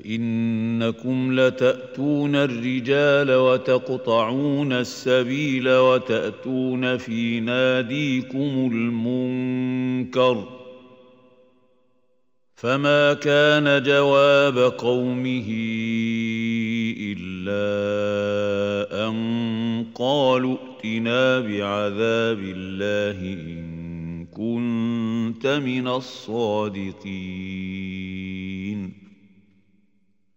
أئنكم لتأتون الرجال وتقطعون السبيل وتأتون في ناديكم المنكر فما كان جواب قومه إلا أن قالوا ائتنا بعذاب الله إن كنت من الصادقين